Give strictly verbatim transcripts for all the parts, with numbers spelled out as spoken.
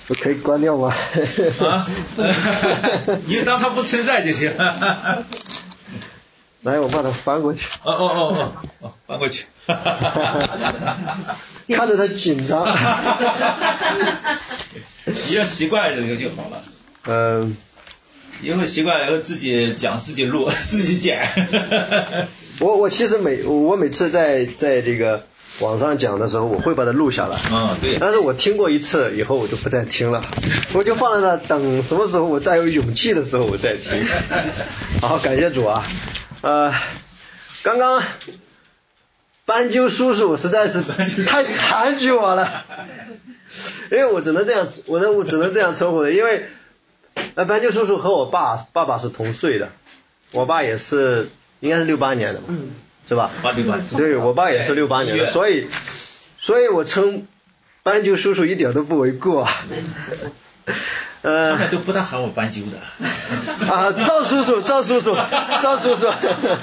我可以关掉吗？ 啊，你当它不存在就行。 来，我把它翻过去。 哦哦哦哦哦，翻过去。 看着他紧张。 你要习惯这个就好了。 嗯。 以后习惯了以后自己讲自己录自己剪。 我我其实每我每次在在这个网上讲的时候，我会把它录下来。 嗯，对。 但是我听过一次以后，我就不再听了，我就放在那，等什么时候我再有勇气的时候我再听。好，感谢主啊。呃，刚刚斑鸠叔叔实在是太抬举我了，因为我只能这样，我的我只能这样称呼的，因为呃斑鸠叔叔和我爸爸爸是同岁的，我爸也是应该是六八年的嘛，嗯，是吧？ 八六八。 对，我爸也是六八年的，所以所以我称斑鸠叔叔一点都不为过。呃， 他们都不大喊我斑鸠的。 啊，赵叔叔，赵叔叔，赵叔叔。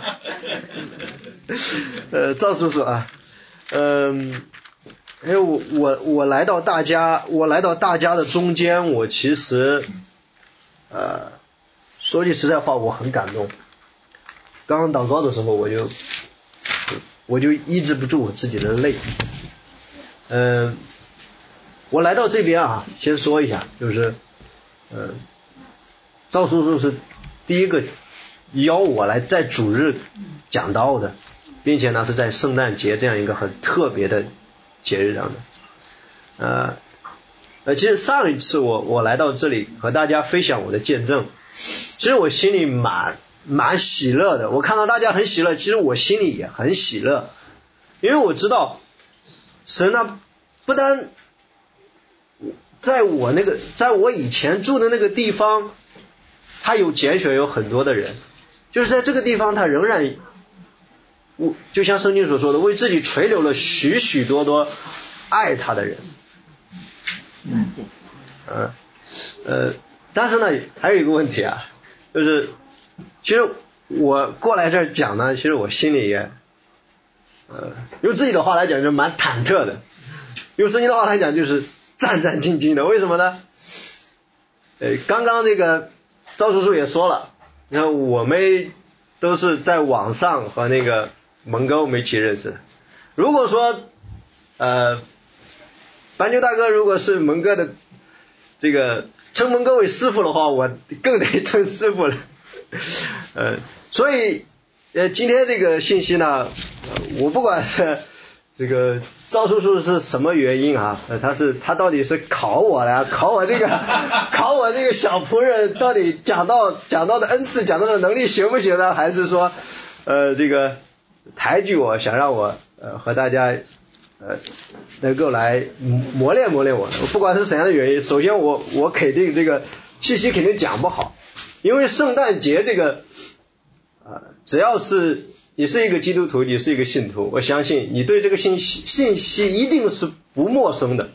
呃，赵叔叔啊，嗯、呃，因为我我我来到大家，我来到大家的中间，我其实，呃，说句实在话，我很感动。刚刚祷告的时候，我就我就抑制不住我自己的泪。嗯、呃，我来到这边啊，先说一下，就是。嗯，赵叔叔是第一个邀我来在主日讲道的，并且呢是在圣诞节这样一个很特别的节日上的。呃呃，其实上一次我我来到这里和大家分享我的见证，其实我心里蛮蛮喜乐的。我看到大家很喜乐，其实我心里也很喜乐，因为我知道神呢不单在我那个，在我以前住的那个地方，他有拣选有很多的人，就是在这个地方他仍然，我就像圣经所说的，为自己垂留了许许多多爱他的人。嗯，呃，呃，但是呢，还有一个问题啊，就是其实我过来这儿讲呢，其实我心里也，呃，用自己的话来讲就是蛮忐忑的，用圣经的话来讲就是战战兢兢的。为什么呢？呃，刚刚这个赵叔叔也说了，你看我们都是在网上和那个蒙哥我们一起认识的。如果说呃斑鸠大哥如果是蒙哥的这个称蒙哥为师傅的话，我更得称师傅了。呃，所以呃今天这个信息呢，呃、我不管是这个赵叔叔是什么原因啊？呃，他是他到底是考我了，考我这个考我这个小仆人到底讲到讲到的恩赐讲到的能力行不行呢？还是说呃这个抬举我，想让我呃和大家呃能够来磨练磨练我？不管是怎样的原因，首先我我肯定这个信息肯定讲不好，因为圣诞节这个啊、呃、只要是你是一个基督徒，你是一个信徒，我相信你对这个信息信息一定是不陌生的。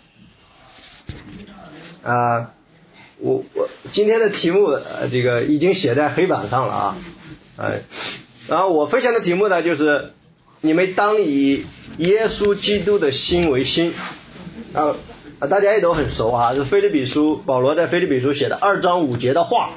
啊、呃，我我今天的题目呃这个已经写在黑板上了啊，呃，然后我分享的题目呢就是你们当以耶稣基督的心为心啊，大家也都很熟啊，是腓立比书保罗在腓立比书写的二章五节的话。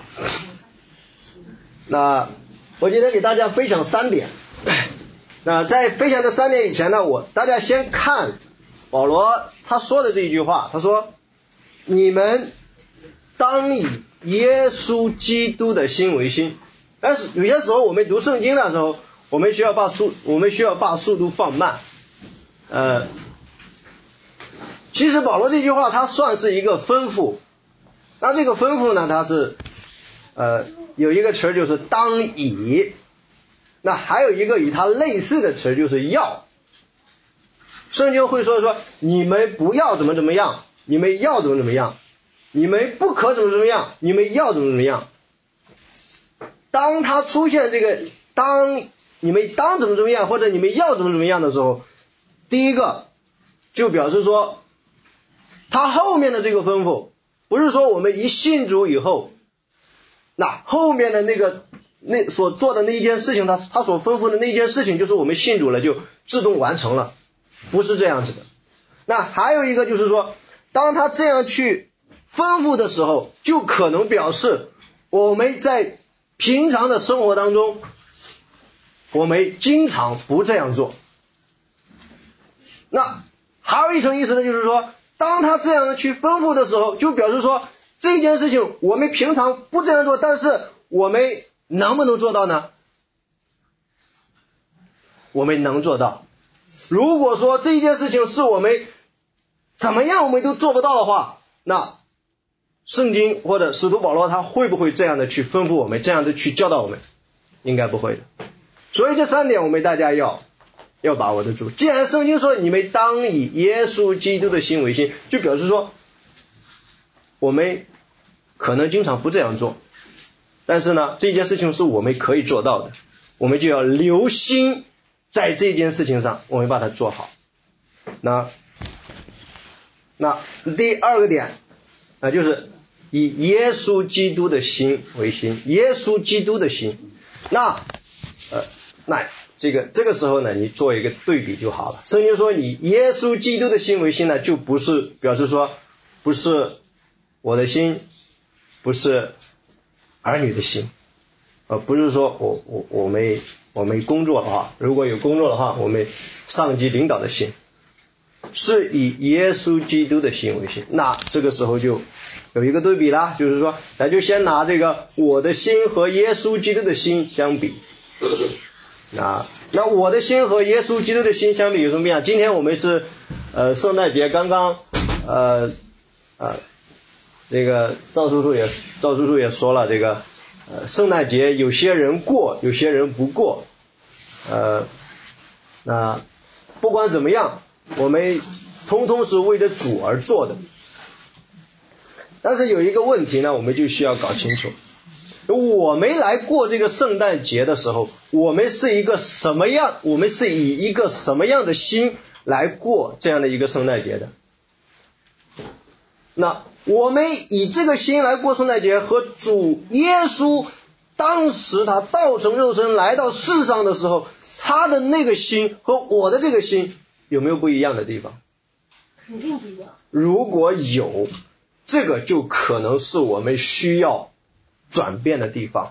那我今天给大家分享三点。那在分享这三点以前呢，我大家先看保罗他说的这一句话，他说你们当以耶稣基督的心为心。但是有些时候我们读圣经的时候，我们需要把速我们需要把速度放慢。呃，其实保罗这句话它算是一个吩咐，那这个吩咐呢，它是呃有一个词就是当以。那还有一个与它类似的词就是要，圣经会说说你们不要怎么怎么样，你们要怎么怎么样，你们不可怎么怎么样，你们要怎么怎么样。当它出现这个当你们当怎么怎么样或者你们要怎么怎么样的时候，第一个就表示说它后面的这个吩咐不是说我们一信主以后，那后面的那个那所做的那一件事情，他他所吩咐的那一件事情就是我们信主了就自动完成了，不是这样子的。那还有一个就是说，当他这样去吩咐的时候，就可能表示我们在平常的生活当中，我们经常不这样做。那还有一层意思呢，就是说当他这样的去吩咐的时候，就表示说这件事情我们平常不这样做，但是我们能不能做到呢？我们能做到。如果说这件事情是我们怎么样我们都做不到的话，那圣经或者使徒保罗他会不会这样的去吩咐我们，这样的去教导我们？应该不会的。所以这三点我们大家要要把握得住。既然圣经说你们当以耶稣基督的心为心，就表示说我们可能经常不这样做，但是呢这件事情是我们可以做到的，我们就要留心在这件事情上，我们把它做好。那那第二个点啊，就是以耶稣基督的心为心，耶稣基督的心。那呃那这个这个时候呢，你做一个对比就好了。圣经说以耶稣基督的心为心呢，就不是表示说不是我的心，不是儿女的心，呃不是说我我我没我没工作的话，如果有工作的话，我们上级领导的心，是以耶稣基督的心为心。那这个时候就有一个对比啦，就是说咱就先拿这个我的心和耶稣基督的心相比。那那我的心和耶稣基督的心相比有什么不一样？今天我们是呃圣诞节刚刚呃呃这个赵叔叔也赵叔叔也说了，这个呃圣诞节有些人过，有些人不过。呃那不管怎么样，我们通通是为着主而做的。但是有一个问题呢，我们就需要搞清楚，我们来过这个圣诞节的时候，我们是一个什么样，我们是以一个什么样的心来过这样的一个圣诞节的。那我们以这个心来过圣诞节，和主耶稣当时他道成肉身来到世上的时候，他的那个心和我的这个心有没有不一样的地方？ 肯定不一样。 如果有，这个就可能是我们需要转变的地方，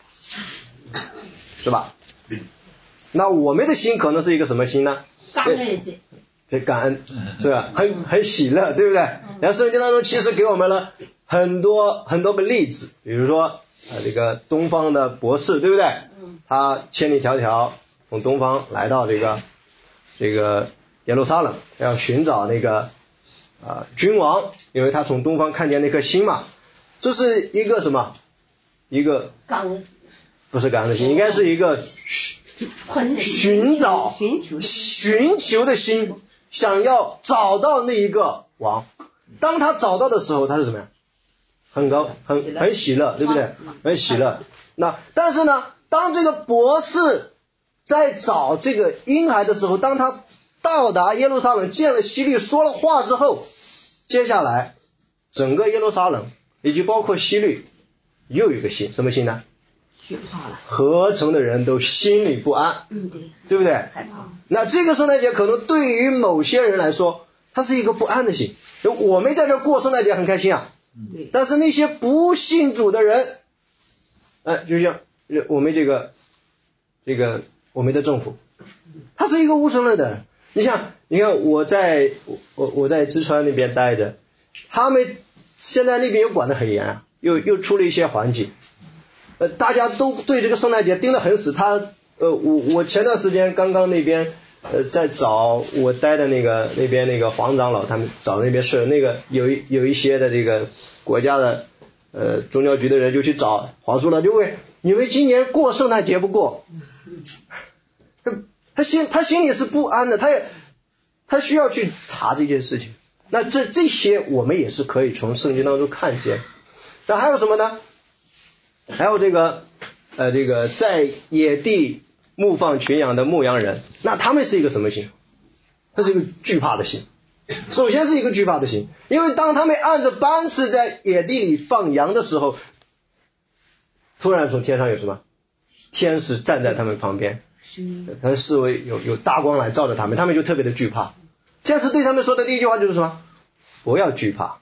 是吧？那我们的心可能是一个什么心呢？ 感恩心。 对，感恩，对吧？很很喜乐，对不对？然后圣经当中其实给我们了很多很多个例子，比如说呃这个东方的博士，对不对？他千里迢迢从东方来到这个这个耶路撒冷，要寻找那个啊、呃、君王，因为他从东方看见那颗星嘛。这是一个什么？一个感恩， 不是感恩的心，应该是一个寻找寻求的心，想要找到那一个王。当他找到的时候，他是怎么样？很高很很喜乐，对不对？很喜乐。那但是呢，当这个博士在找这个婴孩的时候，当他到达耶路撒冷，见了希律，说了话之后，接下来整个耶路撒冷以及包括希律又有一个心，什么心呢？合成的人都心里不安， 嗯，对， 对不对？那这个圣诞节可能对于某些人来说，它是一个不安的心。我们在这过圣诞节很开心啊， 对， 但是那些不信主的人，呃，就像我们这个这个我们的政府，他是一个无神论的人。你像，你看我在我我在淄川那边待着，他们现在那边又管得很严啊，又又出了一些环境。呃，大家都对这个圣诞节盯得很死。他呃，我我前段时间刚刚那边呃在找我待的那个那边那个黄长老，他们找那边是那个有一有一些的这个国家的呃宗教局的人就去找黄叔了，就问你们今年过圣诞节不过？他他心他心里是不安的，他也他需要去查这件事情。那这这些我们也是可以从圣经当中看见。那还有什么呢？还有这个呃这个在野地牧放群羊的牧羊人，那他们是一个什么心？他是一个惧怕的心。首先是一个惧怕的心，因为当他们按着班次在野地里放羊的时候，突然从天上有什么天使站在他们旁边，他们视为有有大光来照着他们，他们就特别的惧怕。天使对他们说的第一句话就是什么？不要惧怕。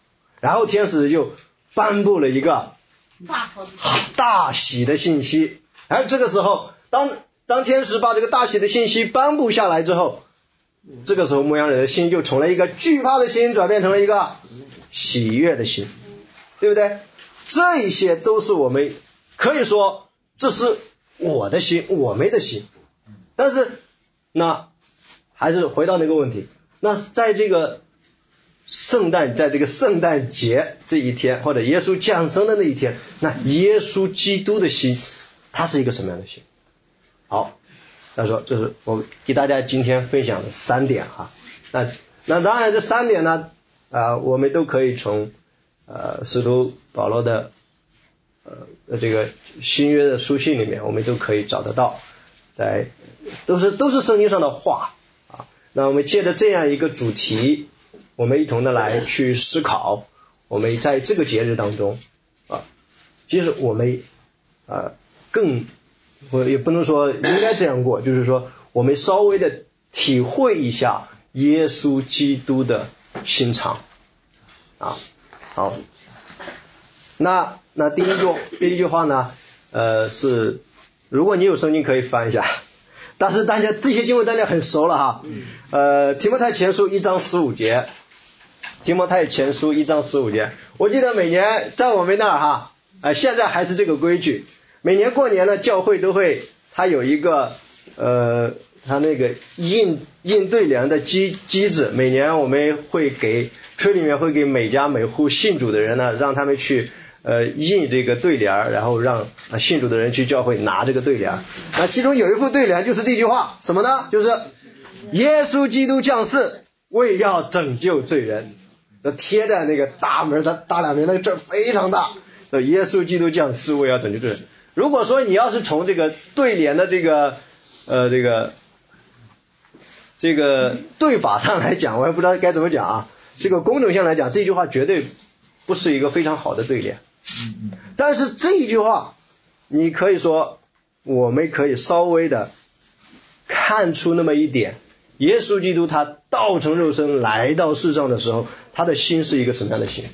然后天使就颁布了一个大好大喜的信息。哎，这个时候当当天使把这个大喜的信息颁布下来之后，这个时候牧羊人的心就从了一个惧怕的心转变成了一个喜悦的心，对不对？这一些都是我们可以说这是我的心，我们的心。但是那还是回到那个问题，那在这个圣诞在这个圣诞节这一天，或者耶稣降生的那一天，那耶稣基督的心他是一个什么样的心？好，他说这是我给大家今天分享的三点哈。那那当然这三点呢啊、呃，我们都可以从呃使徒保罗的呃这个新约的书信里面我们都可以找得到，在都是都是圣经上的话啊。那我们借着这样一个主题，我们一同的来去思考，我们在这个节日当中啊，其实我们啊更我也不能说应该这样过，就是说我们稍微的体会一下耶稣基督的心肠啊。好，那那第一句第一句话呢，呃是如果你有圣经可以翻一下，但是大家这些经文大家很熟了哈。呃提摩太前书一章十五节，提摩太前书一章十五节，我记得每年在我们那儿哈，呃现在还是这个规矩，每年过年呢教会都会它有一个呃它那个印印对联的机机制，每年我们会给村里面会给每家每户信主的人呢，让他们去呃印这个对联，然后让啊信主的人去教会拿这个对联。那其中有一副对联就是这句话，什么呢？就是耶稣基督降世为要拯救罪人，贴在那个大门的大两边，那个字非常大，耶稣基督降世为要拯救罪人。如果说你要是从这个对联的这个呃这个这个对法上来讲，我也不知道该怎么讲啊，这个功能上来讲，这句话绝对不是一个非常好的对联。但是这一句话你可以说我们可以稍微的看出那么一点，耶稣基督他道成肉身来到世上的时候，他的心是一个什么样的心？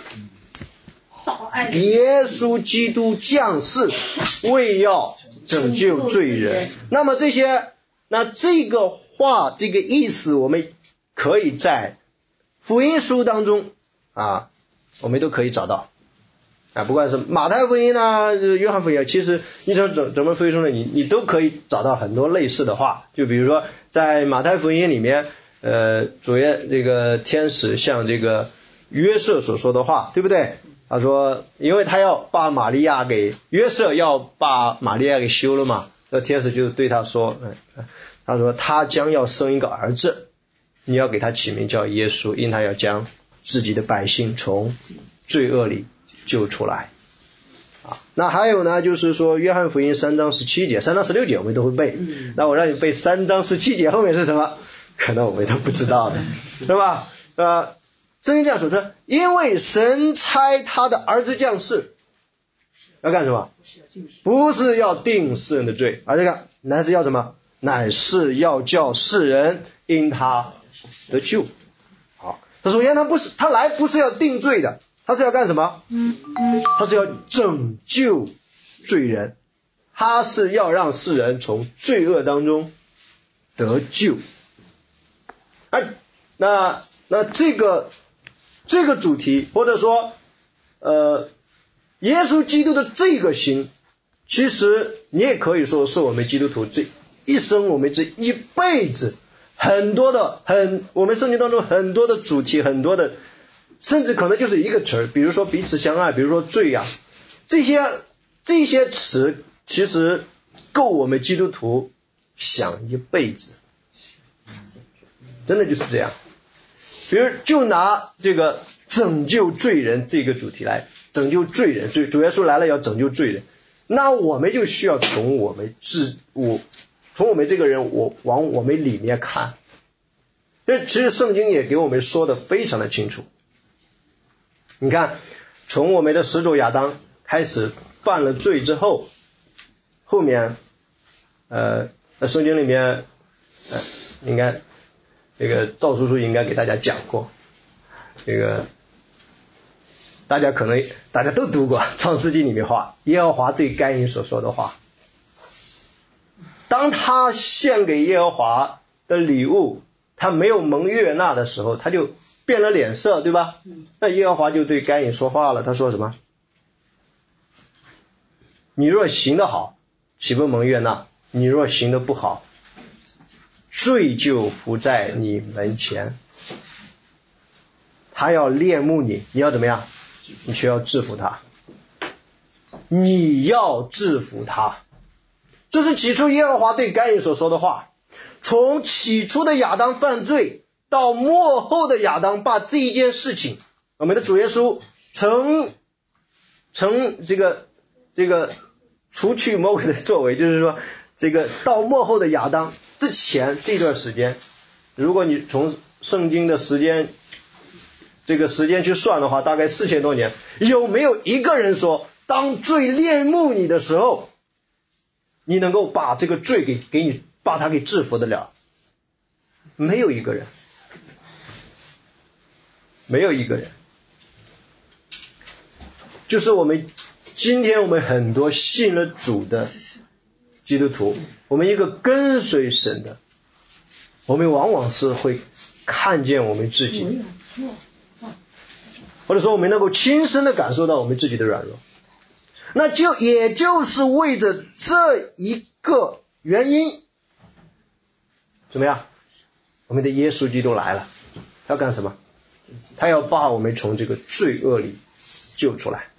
耶稣基督降世为要拯救罪人。那么这些那这个话这个意思我们可以在福音书当中啊我们都可以找到啊，不管是马太福音啊约翰福音，其实你从整整本福音书呢，你你都可以找到很多类似的话。就比如说在马太福音里面呃主耶这个天使向这个约瑟所说的话，对不对？他说因为他要把玛利亚给约瑟要把玛利亚给休了嘛，那天使就对他说他说他将要生一个儿子，你要给他起名叫耶稣，因他要将自己的百姓从罪恶里救出来啊。那还有呢就是说约翰福音三章十七节三章十六节我们都会背，那我让你背三章十七节后面是什么，可能我们都不知道的，是吧？呃圣经这样说，说因为神差他的儿子降世要干什么？不是要定世人的罪，而这个乃是要什么？乃是要叫世人因他得救。好，他首先他不是他来不是要定罪的，他是要干什么？他是要拯救罪人，他是要让世人从罪恶当中得救。哎，那那这个这个主题或者说呃耶稣基督的这个心，其实你也可以说是我们基督徒这一生我们这一辈子很多的很我们圣经当中很多的主题，很多的甚至可能就是一个词儿，比如说彼此相爱，比如说罪啊，这些这些词其实够我们基督徒想一辈子，真的就是这样。比如就拿这个拯救罪人这个主题来，拯救罪人，主主耶稣来了要拯救罪人，那我们就需要从我们自我从我们这个人我往我们里面看。这其实圣经也给我们说的非常的清楚。你看从我们的始祖亚当开始犯了罪之后，后面呃圣经里面呃应该这个赵叔叔应该给大家讲过，这个大家可能大家都读过创世纪里面话，耶和华对该隐所说的话。当他献给耶和华的礼物他没有蒙悦纳的时候，他就变了脸色，对吧？那耶和华就对该隐说话了，他说什么？你若行得好，岂不蒙悦纳？你若行得不好，罪就伏在你门前。他要恋慕你，你要怎么样？你却要制服他。你要制服他。这是起初耶和华对该隐所说的话。从起初的亚当犯罪到末后的亚当把这一件事情，我们的主耶稣曾曾这个这个除去魔鬼的作为，就是说这个到末后的亚当之前这段时间，如果你从圣经的时间这个时间去算的话，大概四千多年，有没有一个人说当罪恋慕你的时候，你能够把这个罪给给你把他给制服得了？没有一个人，没有一个人。就是我们今天我们很多信了主的基督徒，我们一个跟随神的，我们往往是会看见我们自己，或者说我们能够亲身的感受到我们自己的软弱。那就也就是为着这一个原因，怎么样？我们的耶稣基督来了，他要干什么？他要把我们从这个罪恶里救出来。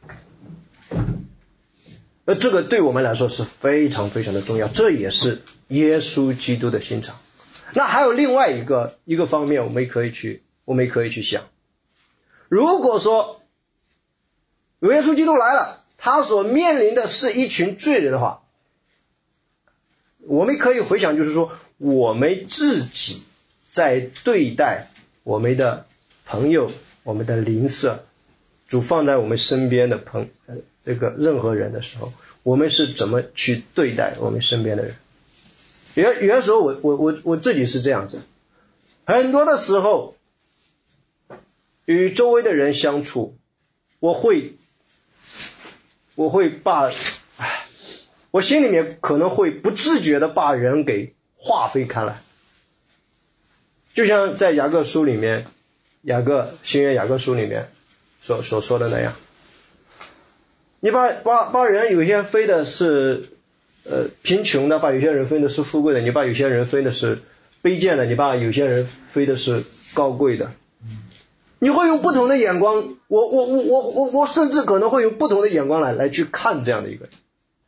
那这个对我们来说是非常非常的重要，这也是耶稣基督的心肠。那还有另外一个一个方面，我们可以去我们可以去想，如果说耶稣基督来了，他所面临的是一群罪人的话，我们可以回想，就是说我们自己在对待我们的朋友、我们的邻舍、主放在我们身边的朋这个任何人的时候，我们是怎么去对待我们身边的人？有有的时候我我我我自己是这样子，很多的时候与周围的人相处，我会我会把我心里面可能会不自觉的把人给划分开来，就像在雅各书里面，雅各新约雅各书里面所所说的那样，你把把把人有些分的是呃贫穷的，把有些人分的是富贵的，你把有些人分的是卑贱的，你把有些人分的是高贵的，你会用不同的眼光，我我我我我我甚至可能会用不同的眼光来来去看这样的一个人。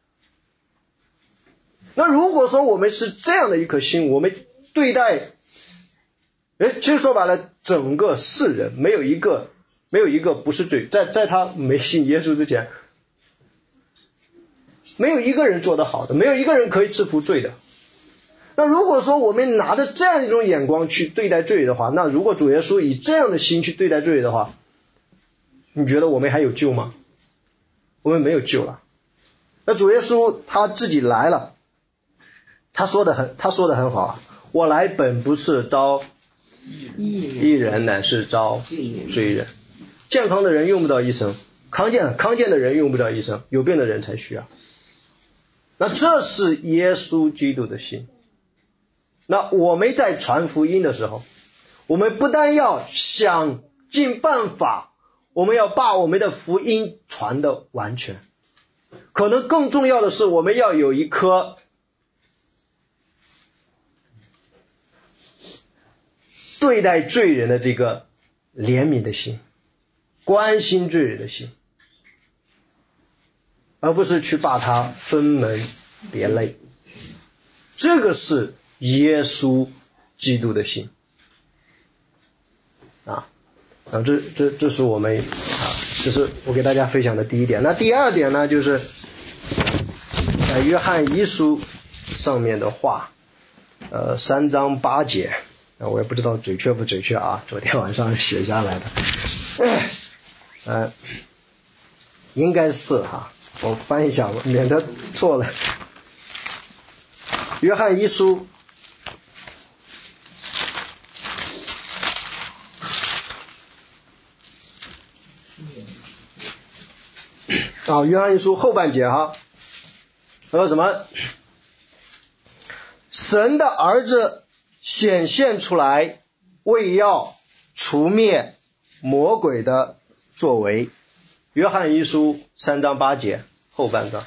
那如果说我们是这样的一颗心，我们对待，哎，其实说白了，整个世人没有一个没有一个不是罪，在在他没信耶稣之前，没有一个人做得好的，没有一个人可以制服罪的。那如果说我们拿着这样一种眼光去对待罪的话，那如果主耶稣以这样的心去对待罪的话，你觉得我们还有救吗？我们没有救了。那主耶稣他自己来了，他说的很他说的很好啊，我来本不是招义人，乃是招罪人。健康的人用不到医生，康健康健的人用不到医生，有病的人才需要。那这是耶稣基督的心。那我们在传福音的时候，我们不但要想尽办法，我们要把我们的福音传得完全，可能更重要的是我们要有一颗对待罪人的这个怜悯的心，关心罪人的心，而不是去把它分门别类。这个是耶稣基督的心啊，啊，这这这是我们啊，这是我给大家分享的第一点。那第二点呢，就是在约翰一书上面的话，呃，三章八节，啊，我也不知道准确不准确啊，昨天晚上写下来的，呃，应该是哈，我翻一下，免得错了。约翰一书啊，约翰一书后半节哈，他说什么？神的儿子显现出来，为要除灭魔鬼的作为。约翰一书三章八节后半章。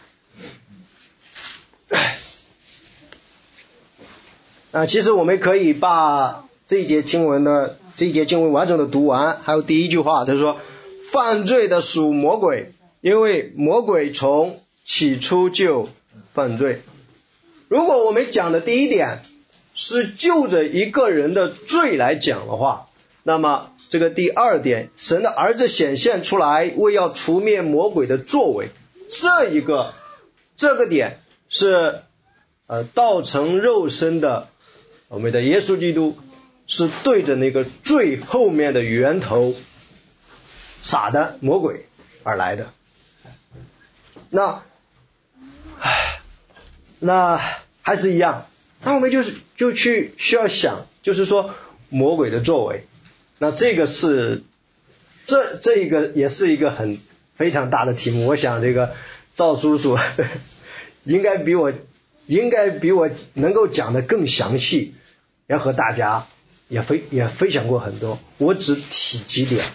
啊，其实我们可以把这一节经文的这一节经文完整的读完。还有第一句话，他说犯罪的属魔鬼，因为魔鬼从起初就犯罪。如果我们讲的第一点是就着一个人的罪来讲的话，那么这个第二点，神的儿子显现出来，为要除灭魔鬼的作为，这一个这个点是呃道成肉身的我们的耶稣基督，是对着那个最后面的源头撒旦魔鬼而来的。那唉那还是一样，那我们就是就去需要想，就是说魔鬼的作为，那这个是这这一个也是一个很非常大的题目。我想这个赵叔叔呵呵应该比我应该比我能够讲得更详细，要和大家也分也分享过很多，我只提几点。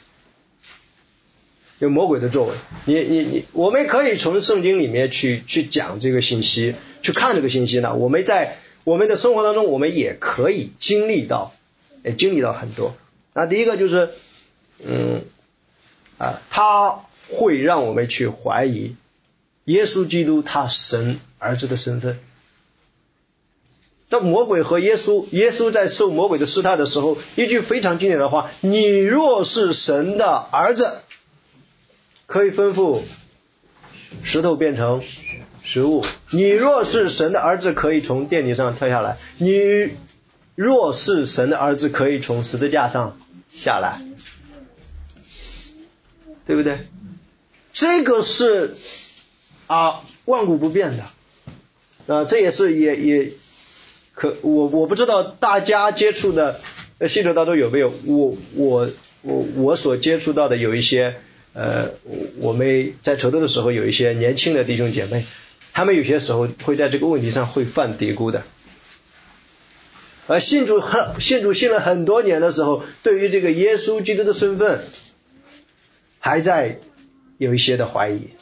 有魔鬼的作为，你你你，我们可以从圣经里面去去讲这个信息，去看这个信息呢。我们在我们的生活当中，我们也可以经历到，也经历到很多。那第一个就是，嗯啊，他会让我们去怀疑耶稣基督他神儿子的身份。当魔鬼和耶稣，耶稣在受魔鬼的试探的时候，一句非常经典的话：你若是神的儿子，可以吩咐石头变成食物。你若是神的儿子，可以从殿顶上跳下来。你若是神的儿子，可以从十字架上下来，对不对？这个是啊万古不变的。啊，这也是也也可我我不知道大家接触的信徒当中有没有，我我我我所接触到的有一些。呃，我们在筹斗的时候有一些年轻的弟兄姐妹，他们有些时候会在这个问题上会犯嘀咕的。而信主信主信了很多年的时候，对于这个耶稣基督的身份还在有一些的怀疑。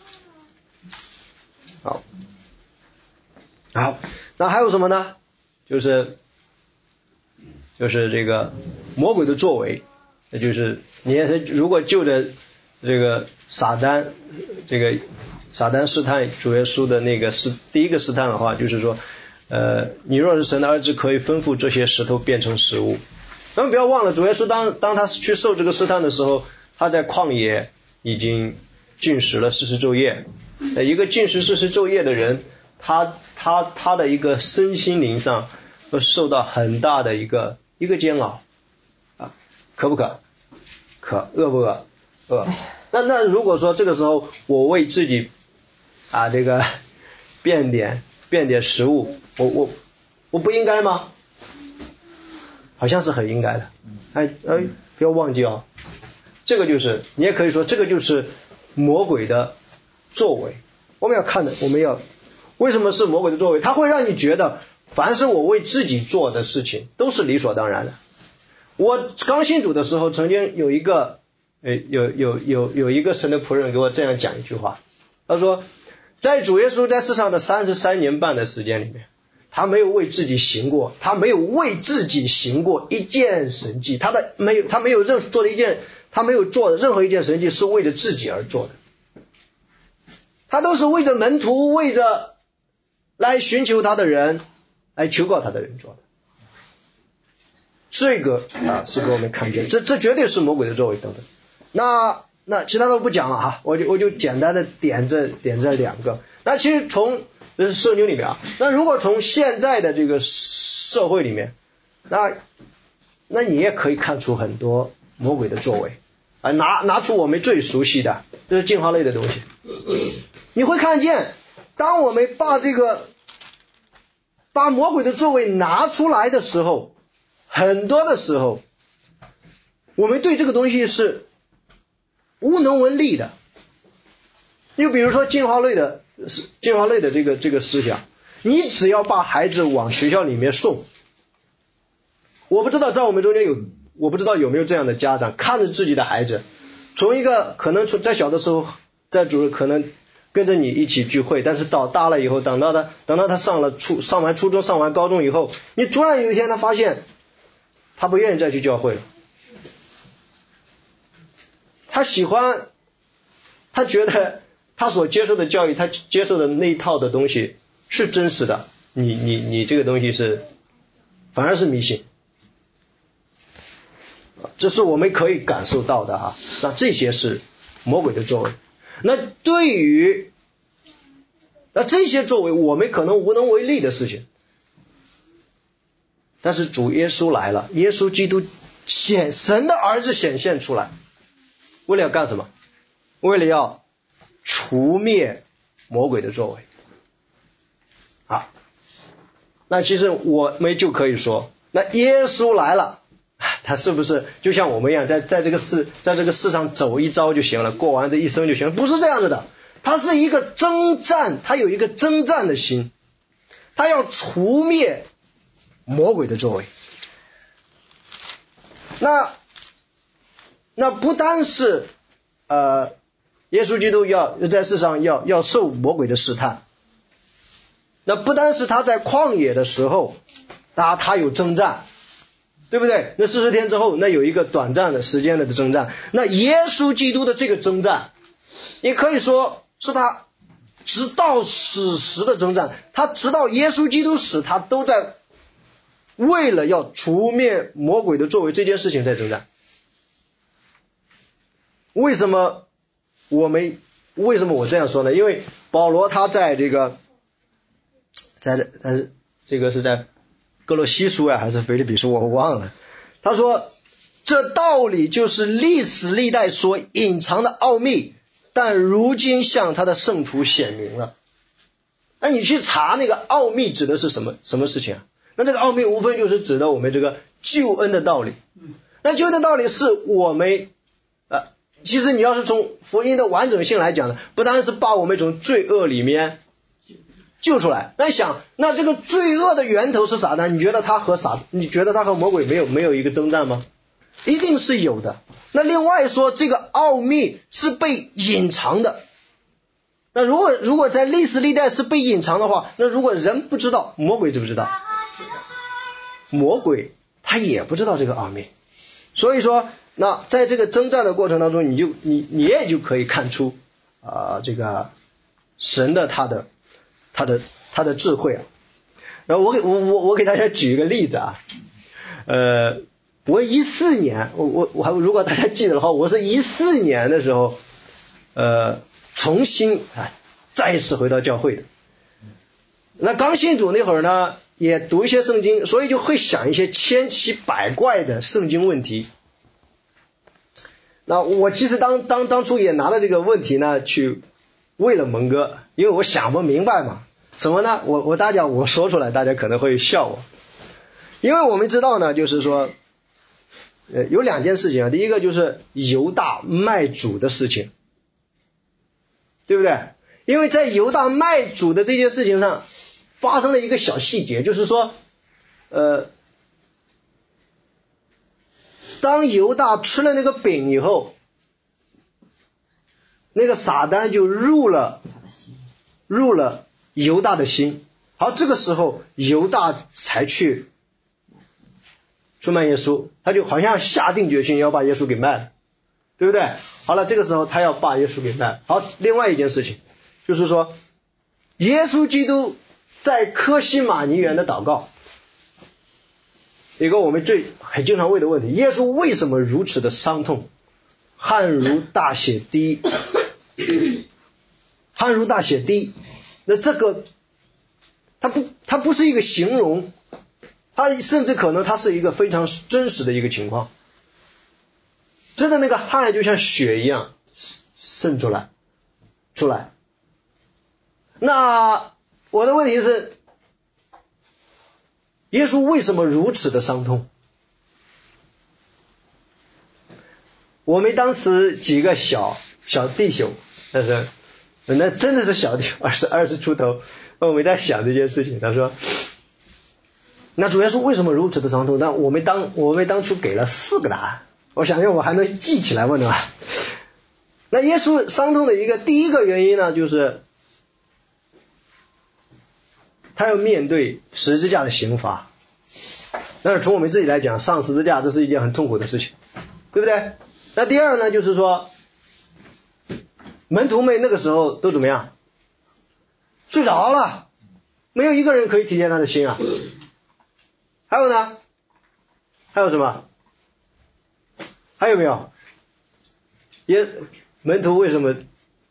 好，好，那还有什么呢？就是就是这个魔鬼的作为，那就是你也是如果就着这个撒旦，这个撒旦试探主耶稣的那个是第一个试探的话，就是说，呃，你若是神的儿子，可以吩咐这些石头变成食物。咱们不要忘了，主耶稣当当他去受这个试探的时候，他在旷野已经禁食了四十昼夜。一个禁食四十昼夜的人，他他他的一个身心灵上会受到很大的一个一个煎熬啊，渴不渴？渴。饿不饿？饿。那那如果说这个时候我为自己啊这个变点变点食物，我我我不应该吗？好像是很应该的。哎哎，不要忘记哦，这个就是你也可以说这个就是魔鬼的作为。我们要看的，我们要为什么是魔鬼的作为？它会让你觉得凡是我为自己做的事情都是理所当然的。我刚信主的时候，曾经有一个呃，有有有有一个神的仆人给我这样讲一句话，他说，在主耶稣在世上的三十三年半的时间里面，他没有为自己行过，他没有为自己行过一件神迹，他的没有，他没有任做的一件，他没有做的任何一件神迹是为了自己而做的，他都是为着门徒，为着来寻求他的人，来求告他的人做的。这个啊是给我们看见，这这绝对是魔鬼的作为等等。那那其他都不讲了哈，我就我就简单的点这点这两个。那其实从圣经里面啊，那如果从现在的这个社会里面，那那你也可以看出很多魔鬼的作为啊，拿拿出我们最熟悉的，这是进化类的东西。你会看见，当我们把这个把魔鬼的作为拿出来的时候，很多的时候，我们对这个东西是无能为力的。 又比如说进化论的进化论的这个这个思想，你只要把孩子往学校里面送，我不知道在我们中间有，我不知道有没有这样的家长，看着自己的孩子，从一个可能在小的时候在主日可能跟着你一起聚会，但是到大了以后，等到他等到他上了初上完初中上完高中以后，你突然有一天他发现他不愿意再去教会了，他喜欢，他觉得他所接受的教育，他接受的那一套的东西是真实的，你你你这个东西是反而是迷信，这是我们可以感受到的啊。那这些是魔鬼的作为。那对于那这些作为我们可能无能为力的事情，但是主耶稣来了，耶稣基督显神的儿子显现出来，为了要干什么？为了要除灭魔鬼的作为。好，那其实我们就可以说，那耶稣来了，他是不是就像我们一样，在在这个世在这个世上走一遭就行了，过完这一生就行了？不是这样子的，他是一个征战，他有一个征战的心，他要除灭魔鬼的作为。那那不单是呃，耶稣基督要在世上要要受魔鬼的试探，那不单是他在旷野的时候，他他有征战，对不对？那四十天之后，那有一个短暂的时间的征战。那耶稣基督的这个征战，也可以说是他直到死时的征战，他直到耶稣基督死，他都在为了要除灭魔鬼的作为这件事情在征战。为什么我们为什么我这样说呢？因为保罗他在这个在这但是这个是在哥罗西书啊还是腓立比书我忘了，他说这道理就是历史历代所隐藏的奥秘，但如今向他的圣徒显明了。那你去查那个奥秘指的是什么什么事情啊？那这个奥秘无非就是指的我们这个救恩的道理。那救恩的道理是我们呃，其实你要是从福音的完整性来讲呢，不单是把我们从罪恶里面救出来。那想，那这个罪恶的源头是啥呢？你觉得他和啥？你觉得他和魔鬼没有没有一个征战吗？一定是有的。那另外说，这个奥秘是被隐藏的。那如果如果在历史历代是被隐藏的话，那如果人不知道，魔鬼知不知道？魔鬼他也不知道这个奥秘。所以说，那在这个征战的过程当中，你就你你也就可以看出啊、呃，这个神的他的他的他的智慧啊。然后我给我我我给大家举一个例子啊，呃，我一四年，我我我还如果大家记得的话，我是一四年的时候，呃，重新啊再一次回到教会的。那刚信主那会儿呢，也读一些圣经，所以就会想一些千奇百怪的圣经问题。那我其实当当当初也拿了这个问题呢去为了蒙哥，因为我想不明白嘛。什么呢？我我大家我说出来，大家可能会笑我。因为我们知道呢，就是说，呃，有两件事情啊。第一个就是犹大卖主的事情，对不对？因为在犹大卖主的这件事情上发生了一个小细节，就是说，呃，当犹大吃了那个饼以后，那个撒旦就入了入了犹大的心。好，这个时候犹大才去出卖耶稣，他就好像下定决心要把耶稣给卖了，对不对？好了，这个时候他要把耶稣给卖了。好，另外一件事情就是说，耶稣基督在客西马尼园的祷告，一个我们最很经常问的问题，耶稣为什么如此的伤痛，汗如大血滴，汗如大血滴？那这个它不它不是一个形容，它甚至可能它是一个非常真实的一个情况。真的那个汗就像血一样渗出来出来。那我的问题是，耶稣为什么如此的伤痛？我们当时几个小小弟兄，但是那真的是小弟，二十二十出头，我没在想这件事情。他说，那主耶稣为什么如此的伤痛？但我们当我们当初给了四个答案，我想想我还能记起来问的吧。那耶稣伤痛的一个第一个原因呢，就是他要面对十字架的刑罚。但是从我们自己来讲，上十字架这是一件很痛苦的事情，对不对？那第二呢，就是说门徒们那个时候都怎么样？睡着了，没有一个人可以体验他的心啊。还有呢？还有什么？还有没有？也门徒为什么？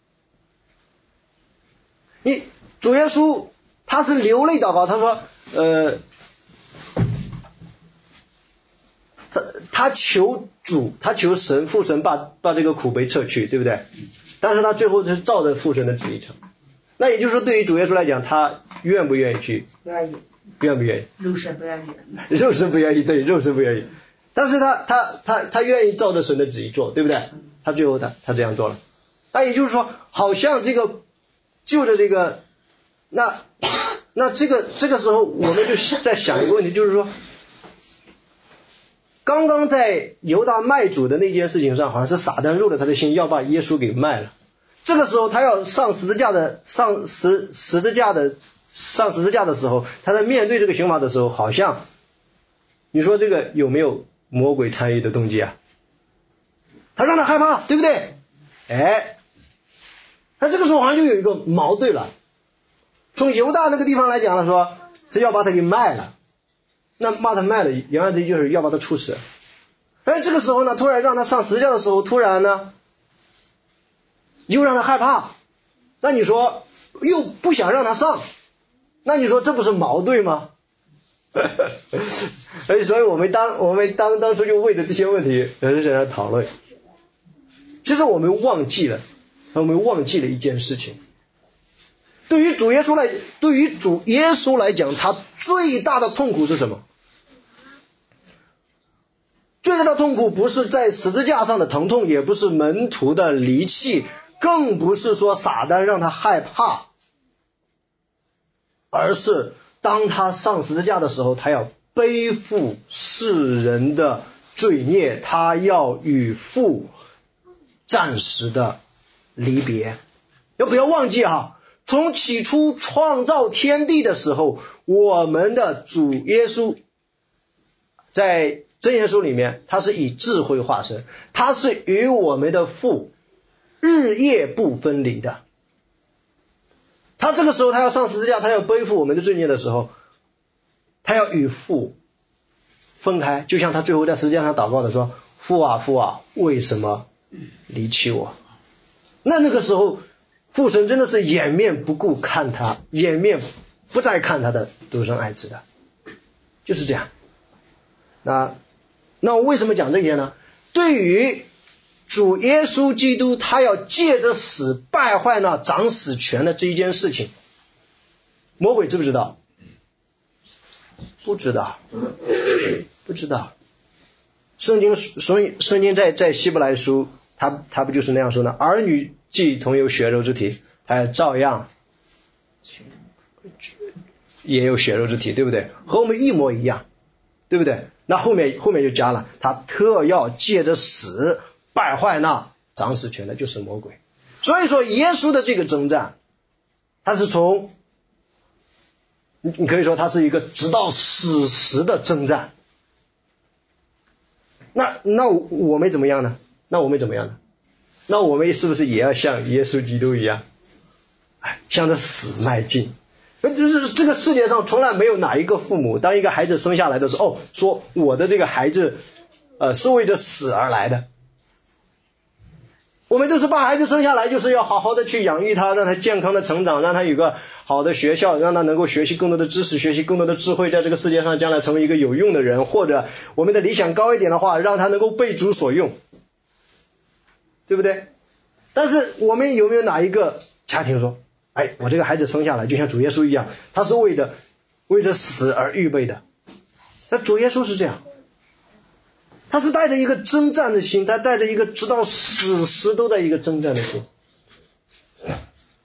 你主耶稣他是流泪祷告，他说呃他他求主，他求神父神把把这个苦杯撤去，对不对？但是他最后是照着父神的旨意成。那也就是说，对于主耶稣来讲，他愿不愿意去？ 不愿意。 愿不愿意？ 肉身不愿意。 肉身不愿意，对，肉身不愿意。但是他他他他愿意照着神的旨意做，对不对？他最后他他这样做了。那也就是说，好像这个就着这个，那那这个这个时候，我们就在想一个问题，就是说，刚刚在犹大卖主的那件事情上，好像是撒旦入了他的心，要把耶稣给卖了。这个时候他要上十字架的上十十字架的上十字架的时候，他在面对这个刑罚的时候，好像你说这个有没有魔鬼参与的动机啊？他让他害怕，对不对？哎，那这个时候好像就有一个矛盾了。从犹大那个地方来讲了，说是要把他给卖了，那把他卖了，言外之意就是要把他处死。哎，这个时候呢，突然让他上十字架的时候，突然呢又让他害怕，那你说又不想让他上，那你说这不是矛盾吗？所以我们当我们当当初就为了这些问题有人在那讨论。其实我们忘记了我们忘记了一件事情，对于主耶稣来对于主耶稣来讲，他最大的痛苦是什么？最大的痛苦不是在十字架上的疼痛，也不是门徒的离弃，更不是说撒旦让他害怕，而是当他上十字架的时候，他要背负世人的罪孽，他要与父暂时的离别。要不要忘记哈，从起初创造天地的时候，我们的主耶稣在箴言书里面，他是以智慧化身，他是与我们的父日夜不分离的。他这个时候他要上十字架，他要背负我们的罪孽的时候，他要与父分开，就像他最后在十字架上祷告的说，父啊父啊，为什么离弃我？那那个时候父神真的是掩面不顾看他，掩面不再看他的独生爱子的，就是这样。那那我为什么讲这些呢？对于主耶稣基督他要借着死败坏那掌死权的这一件事情，魔鬼知不知道？不知道，不知道。圣经所以圣经在在希伯来书，他他不就是那样说呢？儿女既同有血肉之体，他照样也有血肉之体，对不对？和我们一模一样，对不对？那后面后面就加了，他特要借着死败坏那掌死权的，就是魔鬼。所以说耶稣的这个征战，他是从你可以说他是一个直到死时的征战。那那我们怎么样呢？那我们怎么样呢？那我们是不是也要像耶稣基督一样，哎，向着死迈进？就是这个世界上从来没有哪一个父母当一个孩子生下来的时候，哦，说我的这个孩子呃是为着死而来的。我们都是把孩子生下来就是要好好的去养育他，让他健康的成长，让他有个好的学校，让他能够学习更多的知识，学习更多的智慧，在这个世界上将来成为一个有用的人，或者我们的理想高一点的话，让他能够被主所用，对不对？但是我们有没有哪一个家庭说，哎，我这个孩子生下来就像主耶稣一样，他是为着为着死而预备的？那主耶稣是这样，他是带着一个征战的心，他带着一个直到死时都在一个征战的心。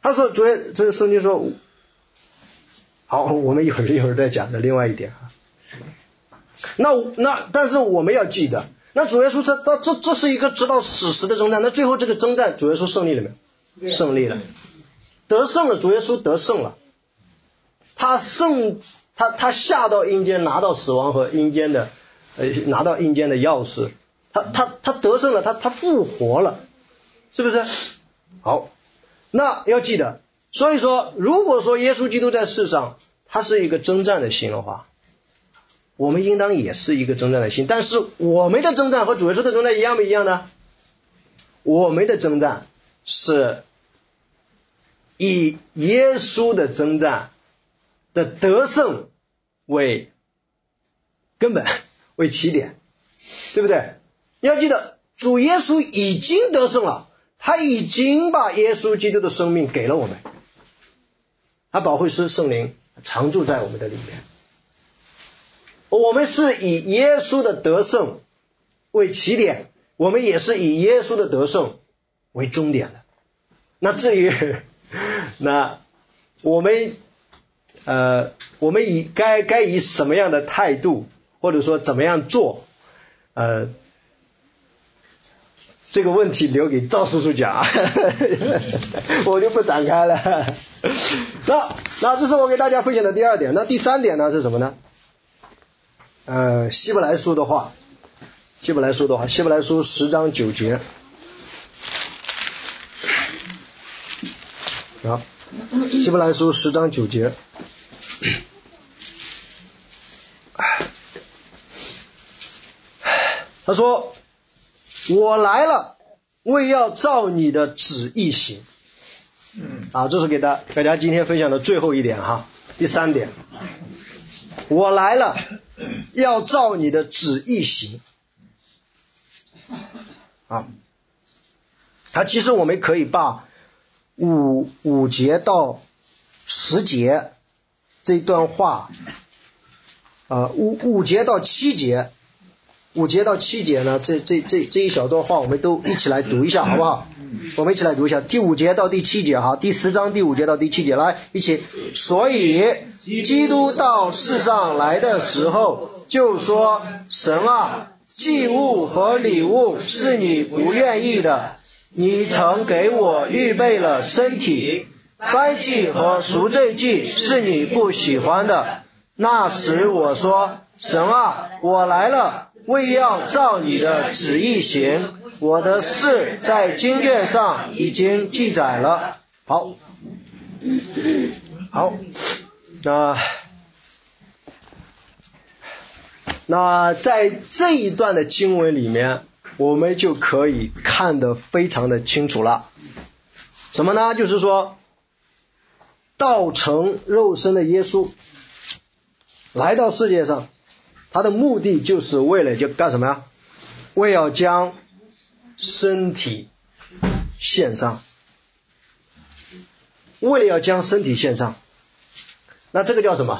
他说主耶，这个圣经说，好，我们一会儿一会儿再讲的另外一点啊。那那但是我们要记得，那主耶稣这这这这是一个直到死时的征战，那最后这个征战主耶稣胜利了没有？胜利了，得胜了，主耶稣得胜了，他胜他他下到阴间，拿到死亡和阴间的呃拿到阴间的钥匙，他他他得胜了，他他复活了，是不是？好，那要记得，所以说如果说耶稣基督在世上他是一个征战的心的话，我们应当也是一个征战的心，但是我们的征战和主耶稣的征战一样不一样呢？我们的征战是以耶稣的征战的得胜为根本为起点，对不对？你要记得主耶稣已经得胜了，他已经把耶稣基督的生命给了我们，他保惠师圣灵常住在我们的里面，我们是以耶稣的得胜为起点，我们也是以耶稣的得胜为终点的。那至于那我们呃我们以该该以什么样的态度或者说怎么样做，呃这个问题留给赵叔叔讲我就不展开了。那那这是我给大家分享的第二点。那第三点呢是什么呢？呃希伯来书的话希伯来书的话希伯来书十章九节啊，希伯来书十章九节，他说我来了为要照你的旨意行啊，这是给大大家今天分享的最后一点哈。第三点，我来了要照你的旨意行啊。他其实我们可以把五五节到十节这段话，呃五五节到七节，五节到七节呢，这这这这一小段话我们都一起来读一下，好不好？我们一起来读一下第五节到第七节哈，第十章第五节到第七节，来一起。所以基督到世上来的时候，就说：神啊，祭物和礼物是你不愿意的，你曾给我预备了身体，燔祭和赎罪祭是你不喜欢的。那时我说：神啊，我来了，为要照你的旨意行，我的事在经卷上已经记载了。好，好，那那在这一段的经文里面，我们就可以看得非常的清楚了。什么呢？就是说道成肉身的耶稣来到世界上，他的目的就是为了就干什么呀？为要将身体献上，为了要将身体献上。那这个叫什么？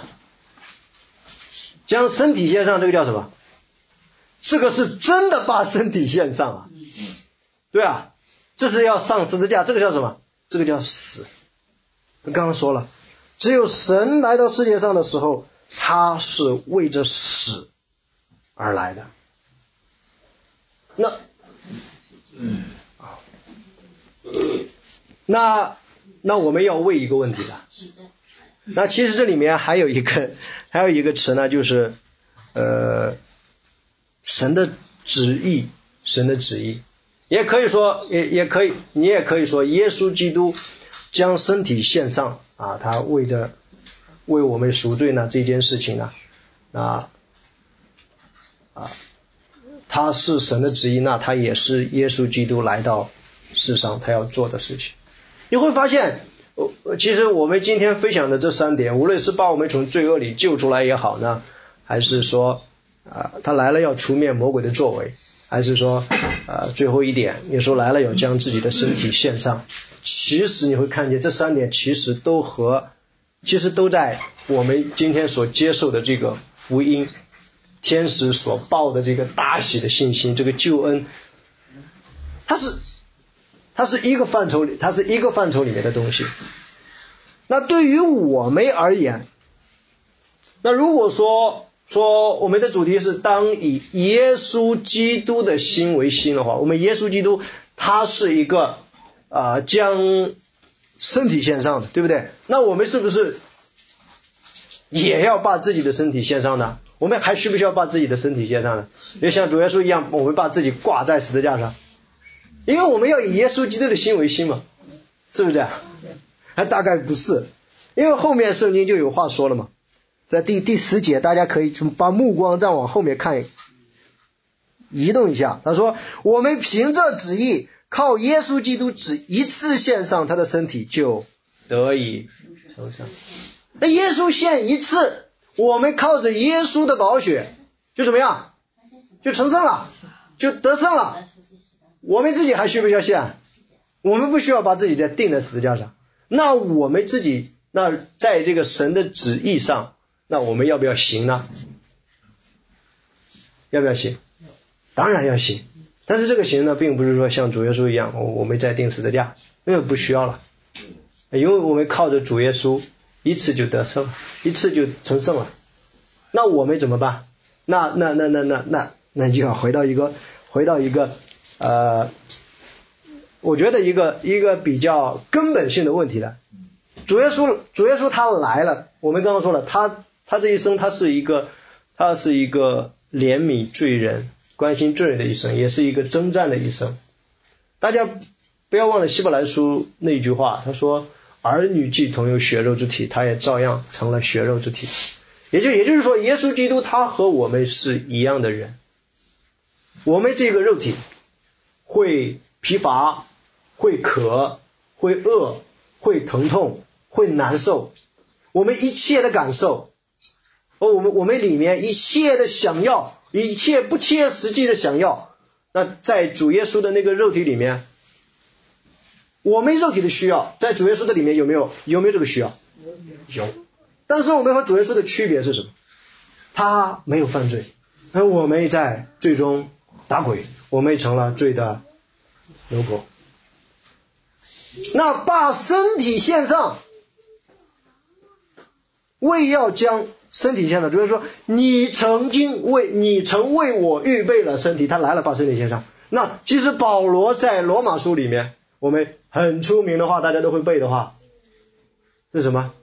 将身体献上，这个叫什么？这个是真的把身体献上啊，对啊，这是要上十字架，这个叫什么？这个叫死。刚刚说了，只有神来到世界上的时候，他是为着死而来的。那那那我们要问一个问题了。那其实这里面还有一个还有一个词呢，就是呃神的旨意，神的旨意，也可以说也也可以你也可以说耶稣基督将身体献上啊，他为着为我们赎罪呢这件事情呢，啊啊他是神的旨意，那他也是耶稣基督来到世上他要做的事情。你会发现其实我们今天分享的这三点，无论是把我们从罪恶里救出来也好呢，还是说啊、呃、他来了要除灭魔鬼的作为，还是说啊、呃、最后一点耶稣来了要将自己的身体献上，其实你会看见这三点其实都和其实都在我们今天所接受的这个福音，天使所报的这个大喜的信心，这个救恩，它是它是一个范畴里，它是一个范畴里面的东西。那对于我们而言，那如果说说我们的主题是当以耶稣基督的心为心的话，我们耶稣基督他是一个啊、呃、将身体献上的，对不对？那我们是不是也要把自己的身体献上呢？我们还需不需要把自己的身体献上呢？也像主耶稣一样，我们把自己挂在十字架上，因为我们要以耶稣基督的心为心嘛，是不是这样？还大概不是，因为后面圣经就有话说了嘛，在第第十节，大家可以把目光再往后面看，移动一下。他说，我们凭着旨意，靠耶稣基督只一次献上他的身体，就得以成圣。那耶稣献一次，我们靠着耶稣的宝血，就怎么样？就成圣了，就得胜了。我们自己还需不需要献？我们不需要把自己再钉在十字架上。那我们自己，那在这个神的旨意上，那我们要不要行呢？要不要行？当然要行。但是这个行呢，并不是说像主耶稣一样，我我们再钉十字架，那个不需要了，因为我们靠着主耶稣一次就得胜，一次就成圣了。那我们怎么办？那那那那那那那就要回到一个回到一个呃，我觉得一个一个比较根本性的问题了。主耶稣主耶稣他来了，我们刚刚说了，他他这一生他是一个他是一个怜悯罪人、关心罪人的一生，也是一个征战的一生。大家不要忘了希伯来书那句话，他说儿女既同有血肉之体，他也照样成了血肉之体。也就也就是说，耶稣基督他和我们是一样的人。我们这个肉体会疲乏，会渴，会饿，会疼痛，会难受，我们一切的感受，而我们我们里面一切的想要，一切不切实际的想要，那在主耶稣的那个肉体里面，我们肉体的需要在主耶稣的里面有没有有没有这个需要？有。但是我们和主耶稣的区别是什么？他没有犯罪，而我们在罪中打滚，我们成了罪的奴仆。那把身体献上，为要将身体献上，主要说你曾经为你曾为我预备了身体，他来了把身体献上。那其实保罗在罗马书里面，我们很出名的话，大家都会背的话是什么？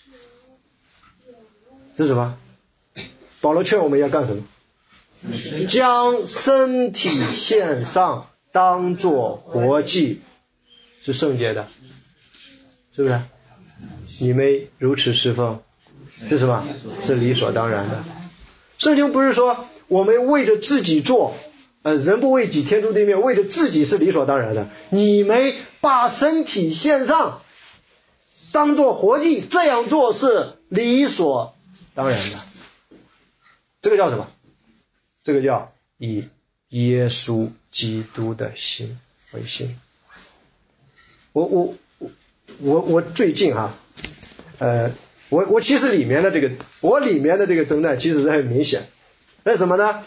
是什么？保罗劝我们要干什么？将身体献上，当作活祭，是圣洁的，是不是？你们如此侍奉，是什么？是理所当然的。圣经不是说我们为着自己做，呃，人不为己，天诛地灭，为着自己是理所当然的。你们把身体献上，当作活祭，这样做是理所当然的。这个叫什么？这个叫以耶稣基督的心为心。我我我我最近哈，呃，我我其实里面的这个，我里面的这个征战其实是很明显。为什么呢？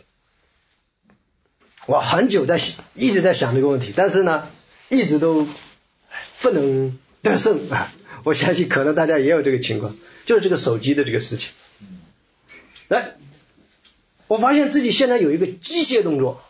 我很久在一直在想这个问题，但是呢，一直都不能得胜啊。我相信可能大家也有这个情况，就是这个手机的这个事情。来，我发现自己现在有一个机械动作，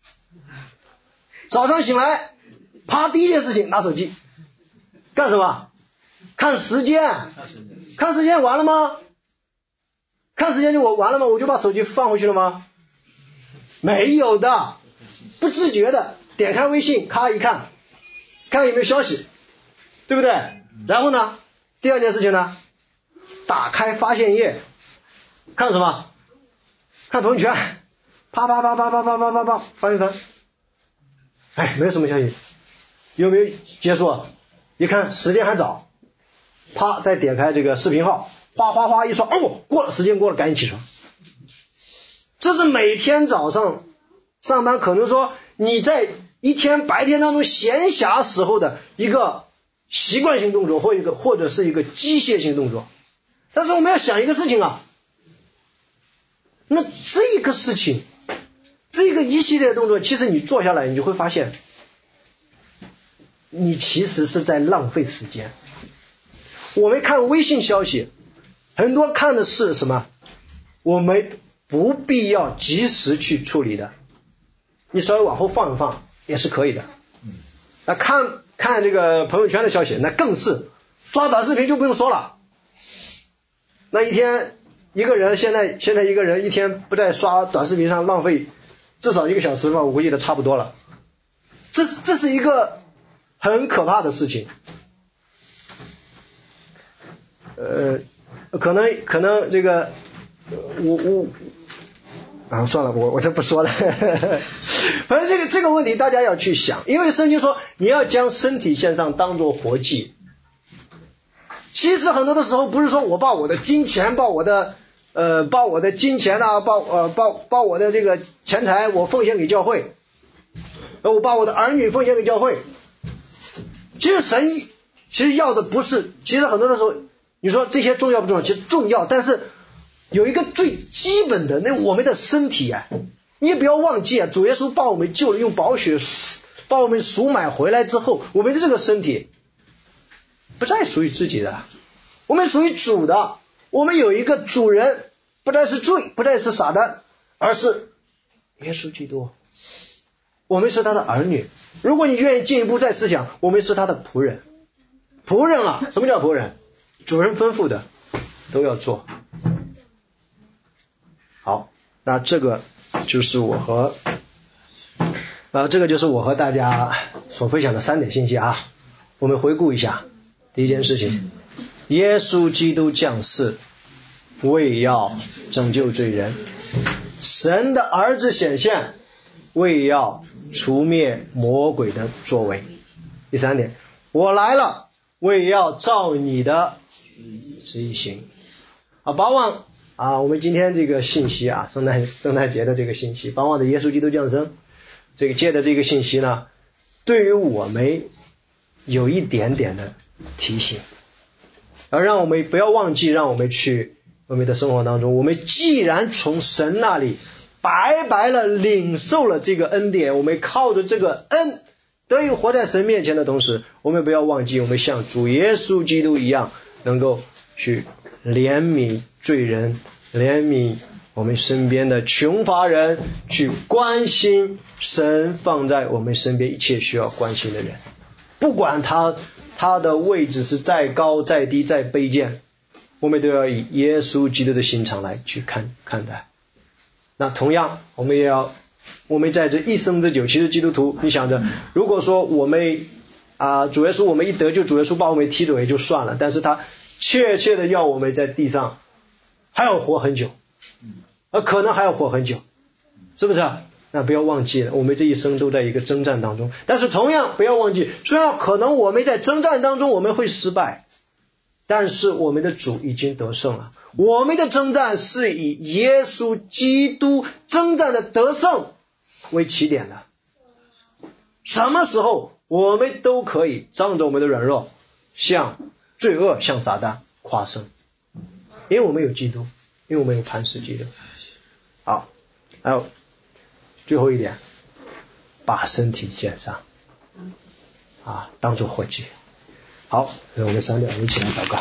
早上醒来，啪，第一件事情拿手机，干什么？看时间，看时间完了吗？看时间就我完了吗？我就把手机放回去了吗？没有的，不自觉的点开微信，咔一看，看有没有消息，对不对？然后呢，第二件事情呢，打开发现页，看什么？看朋友圈，啪啪啪啪啪啪啪啪啪翻一翻，哎，没有什么消息，有没有结束？一看时间还早，啪再点开这个视频号，哗哗哗一刷，哦，过了，时间过了，赶紧起床。这是每天早上上班，可能说你在一天白天当中闲暇时候的一个习惯性动作，或一个或者是一个机械性动作。但是我们要想一个事情啊，那这个事情，这个一系列的动作，其实你做下来，你就会发现， 你其实是在浪费时间。我们看微信消息，很多看的是什么？我们不必要及时去处理的，你稍微往后放一放也是可以的。那看看这个朋友圈的消息，那更是，刷短视频就不用说了。那一天一个人现在现在一个人一天不在刷短视频上浪费至少一个小时吧，我估计的差不多了。这这是一个很可怕的事情。呃，可能可能这个我我啊算了，我我这不说了。反正这个这个问题大家要去想，因为圣经说你要将身体献上当作活祭。其实很多的时候不是说我把我的金钱，把我的呃把我的金钱啊，把呃把把我的这个钱财我奉献给教会，我把我的儿女奉献给教会。其实神其实要的不是，其实很多的时候你说这些重要不重要？其实重要，但是有一个最基本的，那我们的身体啊，你也不要忘记啊，主耶稣把我们救了，用宝血把我们赎买回来之后，我们的这个身体不再属于自己的，我们属于主的。我们有一个主人，不再是罪，不再是撒旦，而是耶稣基督。我们是他的儿女。如果你愿意进一步再思想，我们是他的仆人。仆人啊，什么叫仆人？主人吩咐的都要做。好，那这个就是我和啊，这个就是我和大家所分享的三点信息啊。我们回顾一下，第一件事情，耶稣基督降世为要拯救罪人，神的儿子显现为要除灭魔鬼的作为。第三点，我来了为要照你的旨意行。啊，盼望啊，我们今天这个信息啊，圣诞圣诞节的这个信息，盼望的耶稣基督降生，这个借的这个信息呢，对于我们有一点点的提醒，而让我们不要忘记，让我们去我们的生活当中，我们既然从神那里白白了领受了这个恩典，我们靠着这个恩得以活在神面前的同时，我们不要忘记，我们像主耶稣基督一样，能够去怜悯罪人，怜悯我们身边的穷乏人，去关心神放在我们身边一切需要关心的人，不管他他的位置是再高再低再卑贱，我们都要以耶稣基督的心肠来去看看待。那同样我们也要，我们在这一生之久，其实基督徒你想着，如果说我们啊、呃、主耶稣我们一得救，主耶稣把我们踢走也就算了，但是他确切的要我们在地上还要活很久，而可能还要活很久，是不是？那不要忘记了，我们这一生都在一个征战当中。但是同样不要忘记，虽然可能我们在征战当中我们会失败，但是我们的主已经得胜了。我们的征战是以耶稣基督征战的得胜为起点的。什么时候我们都可以仗着我们的软弱，向罪恶向撒旦夸胜，因为我们有基督，因为我们有磐石基督。好，还有最后一点，把身体献上啊，当作活祭。好，那我们三点，我们一起来祷告。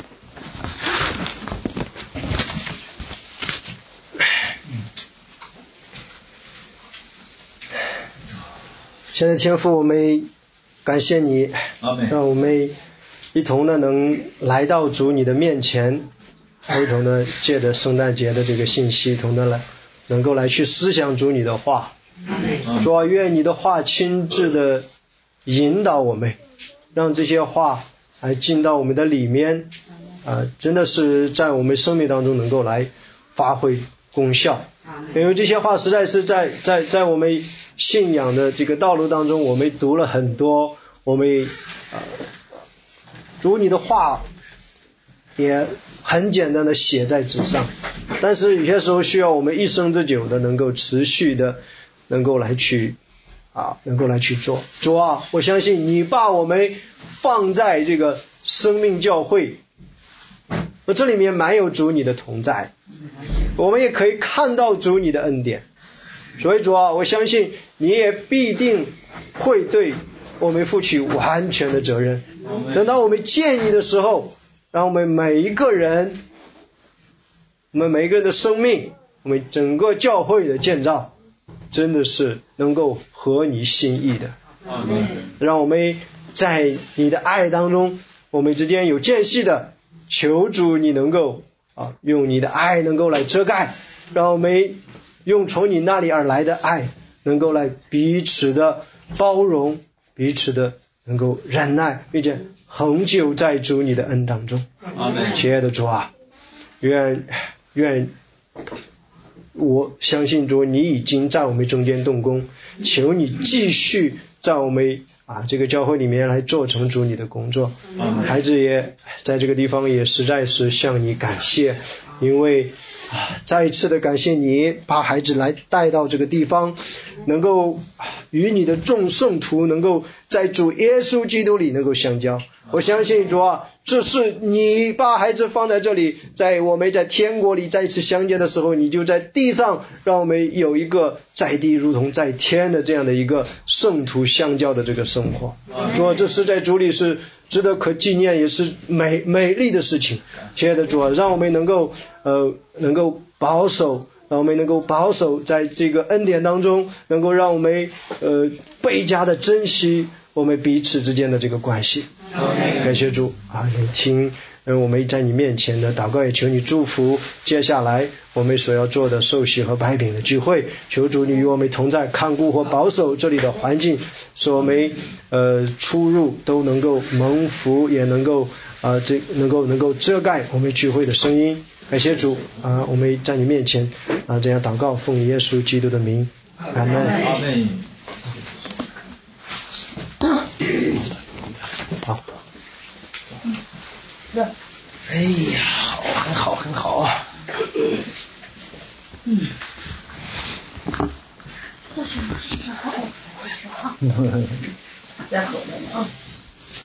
现在天父，我们感谢你，让我们一同的能来到主你的面前，一同的借着圣诞节的这个信息，一同的来能够来去思想主你的话。主啊，愿你的话亲自的引导我们，让这些话来进到我们的里面啊、呃，真的是在我们生命当中能够来发挥功效。因为这些话实在是在在在我们信仰的这个道路当中，我们读了很多，我们啊、呃、读你的话也很简单的写在纸上，但是有些时候需要我们一生之久的能够持续的能够来去啊能够来去做。主啊，我相信你把我们放在这个生命教会，那这里面满有主你的同在，我们也可以看到主你的恩典。所以主啊，我相信你也必定会对我们负起完全的责任。等到我们建议的时候，让我们每一个人，我们每一个人的生命，我们整个教会的建造，真的是能够合你心意的。让我们在你的爱当中，我们之间有间隙的，求主你能够啊，用你的爱能够来遮盖，让我们用从你那里而来的爱，能够来彼此的包容，彼此的能够忍耐，并且恒久在主你的恩当中。亲爱的主啊，愿愿我相信主你已经在我们中间动工，求你继续在我们啊这个教会里面来做成主你的工作。孩子也在这个地方也实在是向你感谢，因为啊再一次的感谢你把孩子来带到这个地方，能够与你的众圣徒能够在主耶稣基督里能够相交。我相信主啊，这是你把孩子放在这里，在我们在天国里再一次相见的时候，你就在地上让我们有一个在地如同在天的这样的一个圣徒相交的这个生活。主啊，这是在主里是值得可纪念，也是美美丽的事情。亲爱的主啊，让我们能够呃能够保守，让我们能够保守在这个恩典当中，能够让我们呃倍加的珍惜我们彼此之间的这个关系。感谢主啊，听呃我们在你面前的祷告，也求你祝福接下来我们所要做的受洗和摆饼的聚会。求主你与我们同在，看顾和保守这里的环境，使我们呃出入都能够蒙福，也能够啊、呃、这能够能够遮盖我们聚会的声音。感谢主啊，我们在你面前啊这样祷告，奉耶稣基督的名，阿门。 阿门。 好。 哎呀，很好很好。 嗯，这是什么时候？什么时候？在后面啊。